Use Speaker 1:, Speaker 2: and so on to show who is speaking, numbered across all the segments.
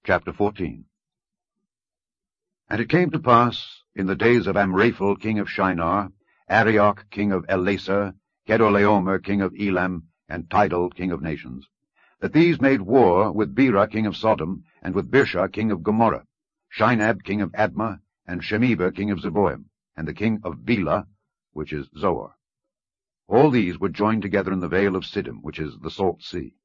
Speaker 1: Chapter 14. And it came to pass, in the days of Amraphel king of Shinar, Arioch king of Elasar, Chedorlaomer king of Elam, and Tidal king of nations, that these made war with Bera king of Sodom, and with Birsha king of Gomorrah, Shinab king of Admah, and Shemeber king of Zeboim, and the king of Bela, which is Zoar. All these were joined together in the vale of Siddim, which is the Salt Sea.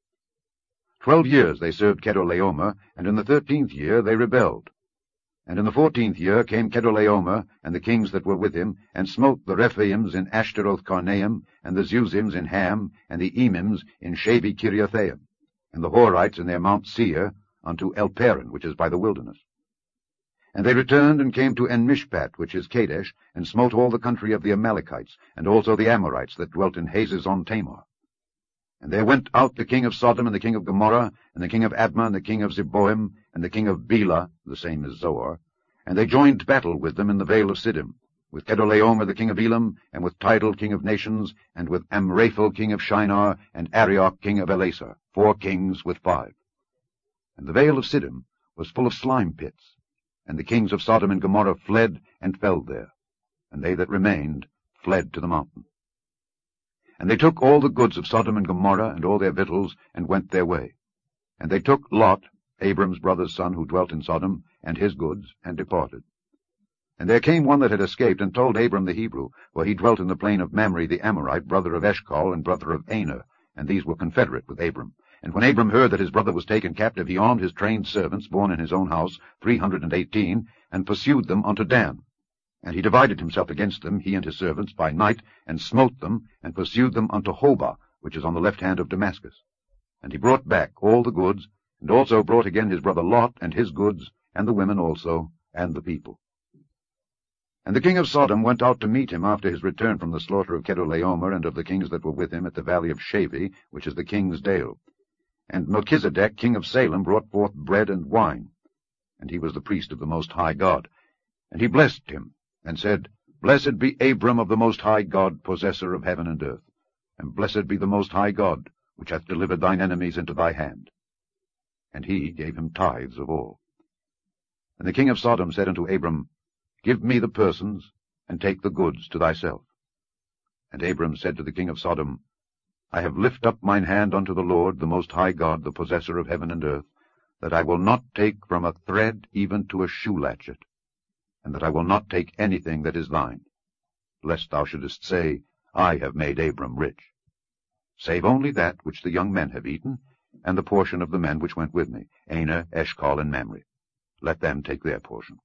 Speaker 1: 12 years they served Chedorlaomer, and in the 13th year they rebelled. And in the 14th year came Chedorlaomer, and the kings that were with him, and smote the Rephaims in Ashtaroth-Karnaim, and the Zuzims in Ham, and the Emims in Shavi-Kiriathaim, and the Horites in their Mount Seir, unto Elparan, which is by the wilderness. And they returned and came to En-Mishpat, which is Kadesh, and smote all the country of the Amalekites, and also the Amorites that dwelt in Hazezon-Tamar. And there went out the king of Sodom, and the king of Gomorrah, and the king of Admah, and the king of Zeboim, and the king of Bela, the same as Zoar, and they joined battle with them in the vale of Siddim, with Chedorlaomer the king of Elam, and with Tidal king of nations, and with Amraphel king of Shinar, and Arioch king of Elasar, 4 kings with 5. And the vale of Siddim was full of slime pits, and the kings of Sodom and Gomorrah fled and fell there, and they that remained fled to the mountain. And they took all the goods of Sodom and Gomorrah, and all their victuals, and went their way. And they took Lot, Abram's brother's son, who dwelt in Sodom, and his goods, and departed. And there came one that had escaped, and told Abram the Hebrew, for he dwelt in the plain of Mamre the Amorite, brother of Eshcol, and brother of Aner, and these were confederate with Abram. And when Abram heard that his brother was taken captive, he armed his trained servants, born in his own house, 318, and pursued them unto Dan. And he divided himself against them, he and his servants, by night, and smote them, and pursued them unto Hobah, which is on the left hand of Damascus. And he brought back all the goods, and also brought again his brother Lot, and his goods, and the women also, and the people. And the king of Sodom went out to meet him after his return from the slaughter of Chedorlaomer, and of the kings that were with him at the valley of Shavi, which is the king's dale. And Melchizedek king of Salem brought forth bread and wine, and he was the priest of the Most High God. And he blessed him, and said, Blessed be Abram of the Most High God, possessor of heaven and earth, and blessed be the Most High God, which hath delivered thine enemies into thy hand. And he gave him tithes of all. And the king of Sodom said unto Abram, Give me the persons, and take the goods to thyself. And Abram said to the king of Sodom, I have lift up mine hand unto the Lord, the Most High God, the possessor of heaven and earth, that I will not take from a thread even to a shoe latchet, and that I will not take anything that is thine, lest thou shouldest say, I have made Abram rich, save only that which the young men have eaten, and the portion of the men which went with me, Aner, Eshcol, and Mamre. Let them take their portion.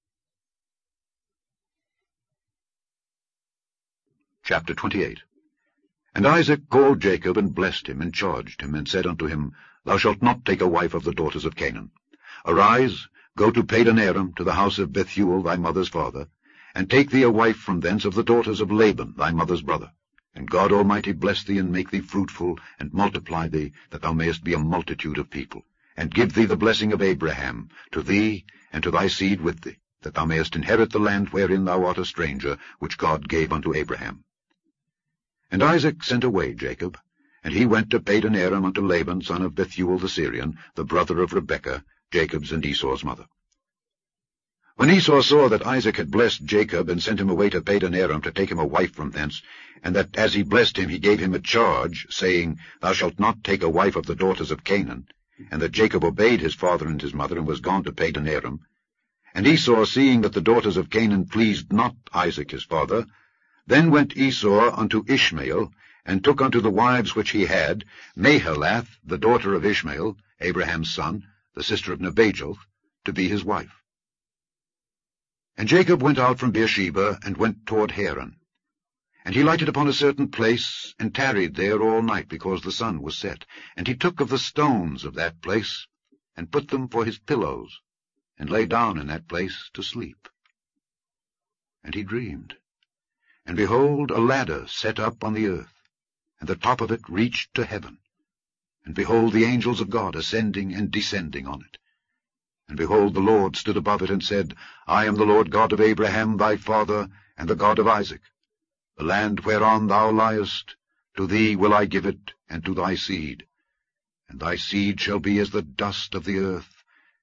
Speaker 1: Chapter 28. And Isaac called Jacob, and blessed him, and charged him, and said unto him, Thou shalt not take a wife of the daughters of Canaan. Arise, go to Padan-aram, to the house of Bethuel thy mother's father, and take thee a wife from thence of the daughters of Laban thy mother's brother. And God Almighty bless thee, and make thee fruitful, and multiply thee, that thou mayest be a multitude of people, and give thee the blessing of Abraham, to thee, and to thy seed with thee, that thou mayest inherit the land wherein thou art a stranger, which God gave unto Abraham. And Isaac sent away Jacob, and he went to Padan-aram unto Laban, son of Bethuel the Syrian, the brother of Rebekah, Jacob's and Esau's mother. When Esau saw that Isaac had blessed Jacob, and sent him away to Padan-aram to take him a wife from thence, and that as he blessed him he gave him a charge, saying, Thou shalt not take a wife of the daughters of Canaan, and that Jacob obeyed his father and his mother, and was gone to Padan-aram, and Esau, seeing that the daughters of Canaan pleased not Isaac his father, then went Esau unto Ishmael, and took unto the wives which he had Mahalath, the daughter of Ishmael, Abraham's son, the sister of Nebajoth, to be his wife. And Jacob went out from Beersheba, and went toward Haran. And he lighted upon a certain place, and tarried there all night, because the sun was set. And he took of the stones of that place, and put them for his pillows, and lay down in that place to sleep. And he dreamed, and behold, a ladder set up on the earth, and the top of it reached to heaven. And behold, the angels of God ascending and descending on it. And behold, the Lord stood above it, and said, I am the Lord God of Abraham thy father, and the God of Isaac. The land whereon thou liest, to thee will I give it, and to thy seed. And thy seed shall be as the dust of the earth,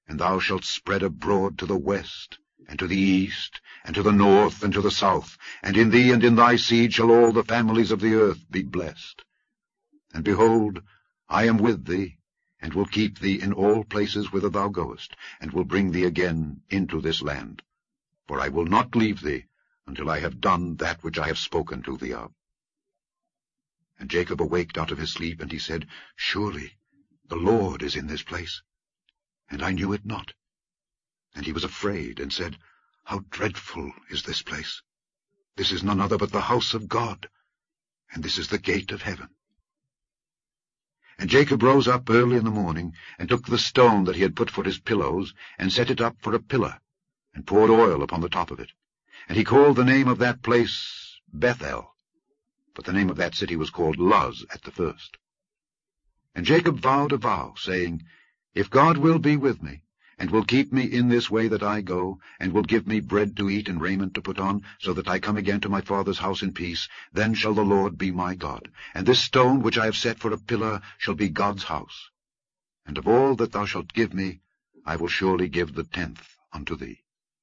Speaker 1: And thou shalt spread abroad to the west, and to the east, and to the north, and to the south, and in thee and in thy seed shall all the families of the earth be blessed. And behold, I am with thee, and will keep thee in all places whither thou goest, and will bring thee again into this land. For I will not leave thee until I have done that which I have spoken to thee of. And Jacob awaked out of his sleep, and he said, Surely the Lord is in this place, and I knew it not. And he was afraid, and said, How dreadful is this place! This is none other but the house of God, and this is the gate of heaven. And Jacob rose up early in the morning, and took the stone that he had put for his pillows, and set it up for a pillar, and poured oil upon the top of it. And he called the name of that place Bethel, but the name of that city was called Luz at the first. And Jacob vowed a vow, saying, If God will be with me, and will keep me in this way that I go, and will give me bread to eat and raiment to put on, so that I come again to my father's house in peace, then shall the Lord be my God. And this stone which I have set for a pillar shall be God's house. And of all that thou shalt give me, I will surely give the 10th unto thee.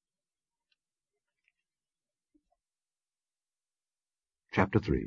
Speaker 1: Chapter 3.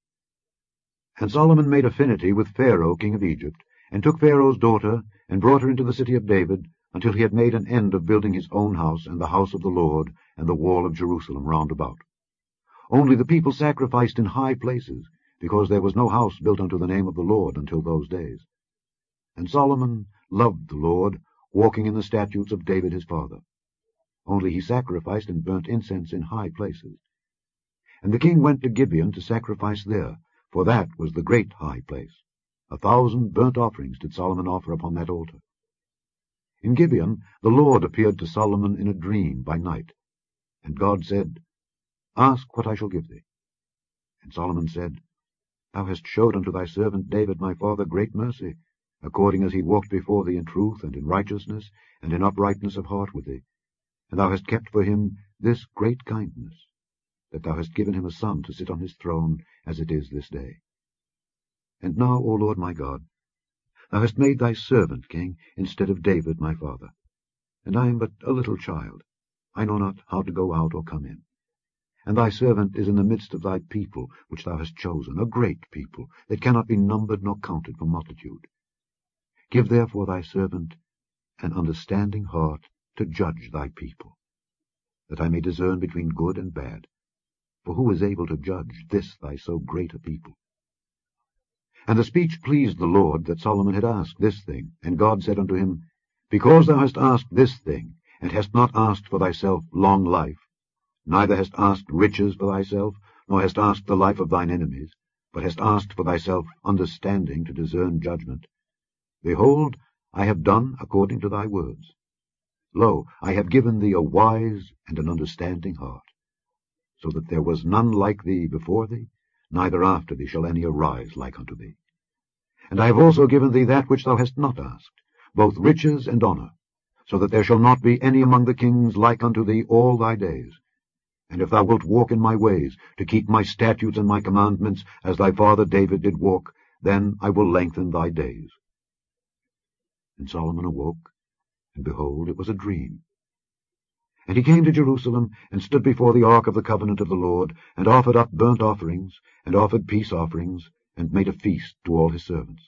Speaker 1: And Solomon made affinity with Pharaoh king of Egypt, and took Pharaoh's daughter, and brought her into the city of David, until he had made an end of building his own house, and the house of the Lord, and the wall of Jerusalem round about. Only the people sacrificed in high places, because there was no house built unto the name of the Lord until those days. And Solomon loved the Lord, walking in the statutes of David his father. Only he sacrificed and burnt incense in high places. And the king went to Gibeon to sacrifice there, for that was the great high place. 1,000 burnt offerings did Solomon offer upon that altar. In Gibeon the Lord appeared to Solomon in a dream by night. And God said, Ask what I shall give thee. And Solomon said, Thou hast showed unto thy servant David my father great mercy, according as he walked before thee in truth and in righteousness and in uprightness of heart with thee. And thou hast kept for him this great kindness, that thou hast given him a son to sit on his throne, as it is this day. And now, O Lord my God, thou hast made thy servant king instead of David my father. And I am but a little child, I know not how to go out or come in. And thy servant is in the midst of thy people, which thou hast chosen, a great people, that cannot be numbered nor counted for multitude. Give therefore thy servant an understanding heart to judge thy people, that I may discern between good and bad. For who is able to judge this thy so great a people? And the speech pleased the Lord that Solomon had asked this thing. And God said unto him, Because thou hast asked this thing, and hast not asked for thyself long life, neither hast asked riches for thyself, nor hast asked the life of thine enemies, but hast asked for thyself understanding to discern judgment, behold, I have done according to thy words. Lo, I have given thee a wise and an understanding heart, so that there was none like thee before thee, neither after thee shall any arise like unto thee. And I have also given thee that which thou hast not asked, both riches and honour, so that there shall not be any among the kings like unto thee all thy days. And if thou wilt walk in my ways, to keep my statutes and my commandments, as thy father David did walk, then I will lengthen thy days. And Solomon awoke, and behold, it was a dream. And he came to Jerusalem, and stood before the ark of the covenant of the Lord, and offered up burnt offerings, and offered peace offerings, and made a feast to all his servants.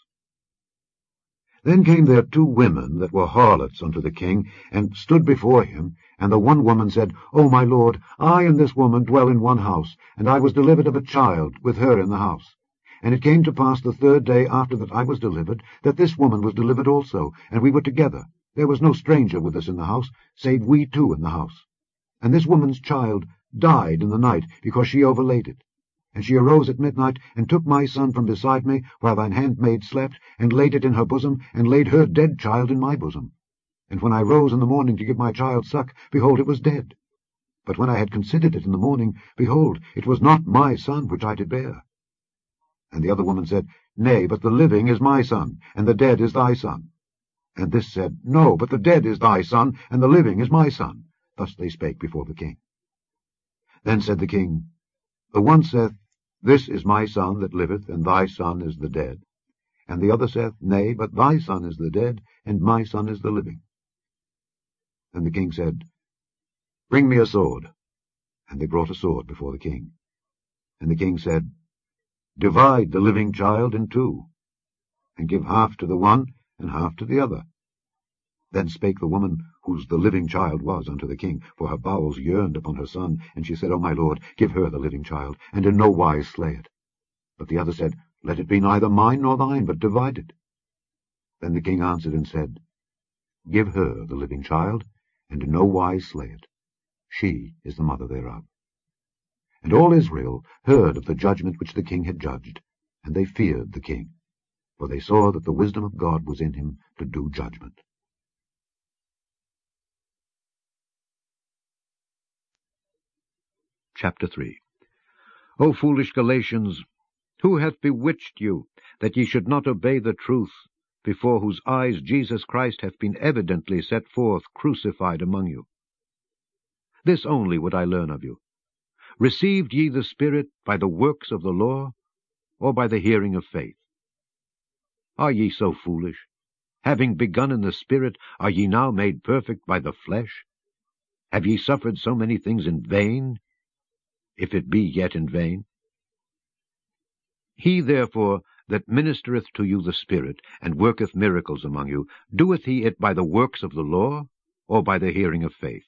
Speaker 1: Then came there 2 women that were harlots unto the king, and stood before him. And the one woman said, O my lord, I and this woman dwell in one house, and I was delivered of a child with her in the house. And it came to pass the 3rd day after that I was delivered, that this woman was delivered also, and we were together. There was no stranger with us in the house, save we 2 in the house. And this woman's child died in the night, because she overlaid it. And she arose at midnight, and took my son from beside me, while thine handmaid slept, and laid it in her bosom, and laid her dead child in my bosom. And when I rose in the morning to give my child suck, behold, it was dead. But when I had considered it in the morning, behold, it was not my son which I did bear. And the other woman said, Nay, but the living is my son, and the dead is thy son. And this said, No, but the dead is thy son, and the living is my son. Thus they spake before the king. Then said the king, The one saith, This is my son that liveth, and thy son is the dead. And the other saith, Nay, but thy son is the dead, and my son is the living. And the king said, Bring me a sword. And they brought a sword before the king. And the king said, Divide the living child in two, and give half to the one and half to the other. Then spake the woman whose the living child was unto the king, for her bowels yearned upon her son. And she said, O my lord, give her the living child, and in no wise slay it. But the other said, Let it be neither mine nor thine, but divided. Then the king answered and said, Give her the living child, and in no wise slay it. She is the mother thereof. And all Israel heard of the judgment which the king had judged, and they feared the king, for they saw that the wisdom of God was in him to do judgment.
Speaker 2: Chapter 3. O foolish Galatians, who hath bewitched you, that ye should not obey the truth, before whose eyes Jesus Christ hath been evidently set forth, crucified among you? This only would I learn of you. Received ye the Spirit by the works of the law, or by the hearing of faith? Are ye so foolish? Having begun in the Spirit, are ye now made perfect by the flesh? Have ye suffered so many things in vain, if it be yet in vain? He therefore that ministereth to you the Spirit, and worketh miracles among you, doeth he it by the works of the law, or by the hearing of faith?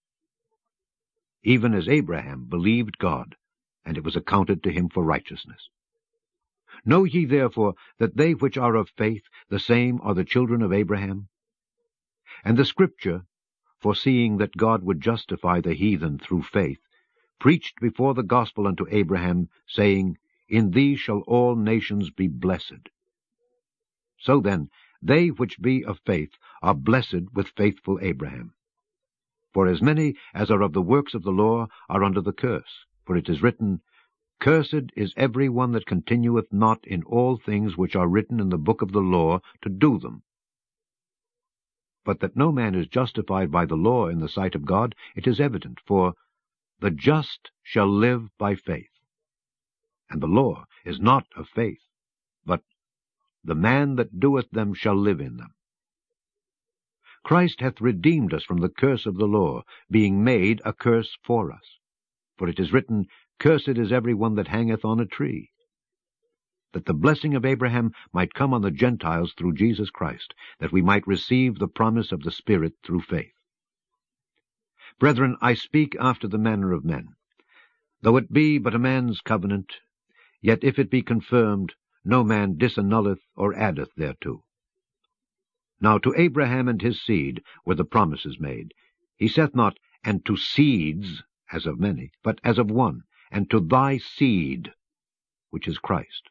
Speaker 2: Even as Abraham believed God, and it was accounted to him for righteousness. Know ye therefore that they which are of faith, the same are the children of Abraham? And the Scripture, foreseeing that God would justify the heathen through faith, preached before the gospel unto Abraham, saying, In thee shall all nations be blessed. So then, they which be of faith are blessed with faithful Abraham. For as many as are of the works of the law are under the curse. For it is written, Cursed is every one that continueth not in all things which are written in the book of the law to do them. But that no man is justified by the law in the sight of God, it is evident, for the just shall live by faith. And the law is not of faith, but the man that doeth them shall live in them. Christ hath redeemed us from the curse of the law, being made a curse for us. For it is written, Cursed is every one that hangeth on a tree. That the blessing of Abraham might come on the Gentiles through Jesus Christ, that we might receive the promise of the Spirit through faith. Brethren, I speak after the manner of men. Though it be but a man's covenant, yet if it be confirmed, no man disannulleth or addeth thereto. Now to Abraham and his seed were the promises made. He saith not, And to seeds, as of many, but as of one, and to thy seed, which is Christ.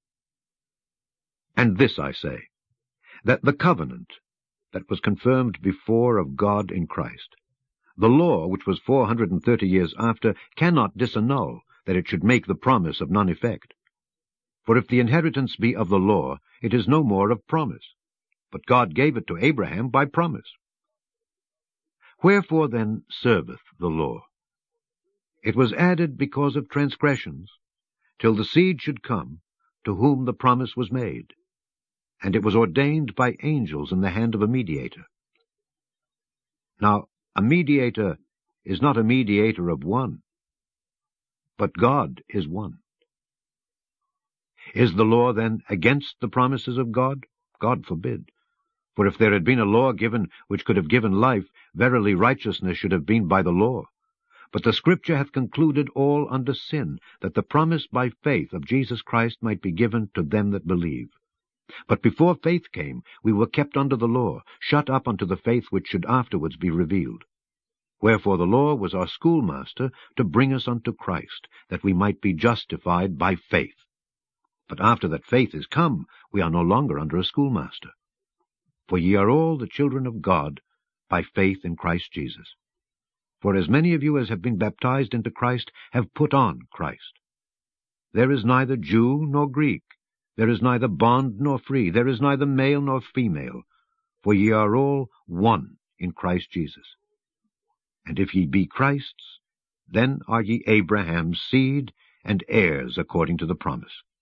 Speaker 2: And this I say, that the covenant that was confirmed before of God in Christ, the law, which was 430 years after, cannot disannul, that it should make the promise of none effect. For if the inheritance be of the law, it is no more of promise, but God gave it to Abraham by promise. Wherefore then serveth the law? It was added because of transgressions, till the seed should come, to whom the promise was made. And it was ordained by angels in the hand of a mediator. Now, a mediator is not a mediator of one, but God is one. Is the law then against the promises of God? God forbid. For if there had been a law given which could have given life, verily righteousness should have been by the law. But the Scripture hath concluded all unto sin, that the promise by faith of Jesus Christ might be given to them that believe. But before faith came, we were kept under the law, shut up unto the faith which should afterwards be revealed. Wherefore the law was our schoolmaster to bring us unto Christ, that we might be justified by faith. But after that faith is come, we are no longer under a schoolmaster. For ye are all the children of God by faith in Christ Jesus. For as many of you as have been baptized into Christ have put on Christ. There is neither Jew nor Greek, there is neither bond nor free, there is neither male nor female, for ye are all one in Christ Jesus. And if ye be Christ's, then are ye Abraham's seed, and heirs according to the promise.